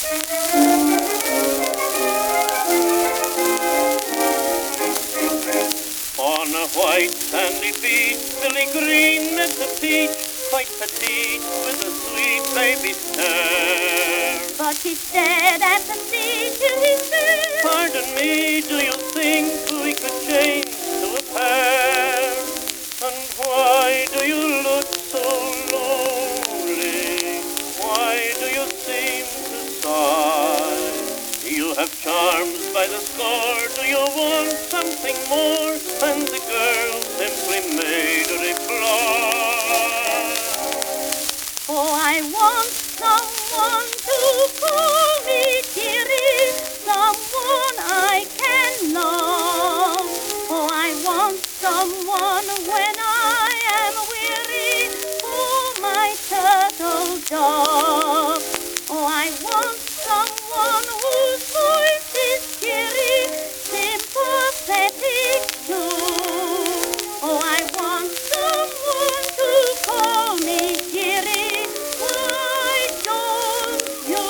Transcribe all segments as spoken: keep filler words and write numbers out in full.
On a white sandy beach, Billy Green met the peach, quite petite, with a sweet baby stare. But he stared at the sea till he fell. Pardon me, do you think we could change to a pair? And why do you look so lonely? Why do you seem to sigh? You have charms by the score, do you want something more? And the girl simply made a reply. Oh, I want someone to call me dearie, someone I can love. Oh, I want someone when I am weary, oh, my turtle dove. Oh, I want someone whose voice is cheery, sympathetic too. Oh, I want someone to call me dearie, why don't you?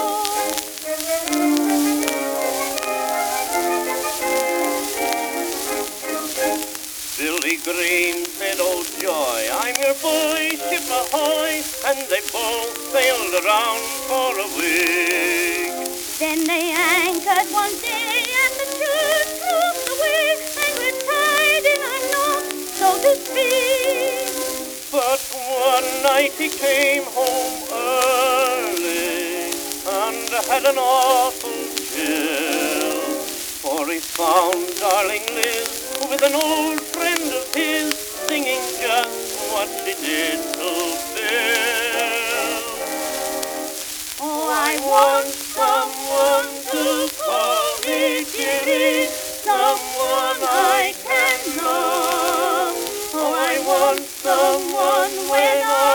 Billy Green said, oh joy, I'm your boy, ship ahoy, and they both sailed around for a week. Then they anchored one day and the church moved away, and we're tied in a knot, so to speak. But one night he came home early and had an awful chill, for he found darling Liz with an old friend of his, singing just what she did to Bill. Oh, I want someone to call me dearie, someone I can love. Oh, I want someone when I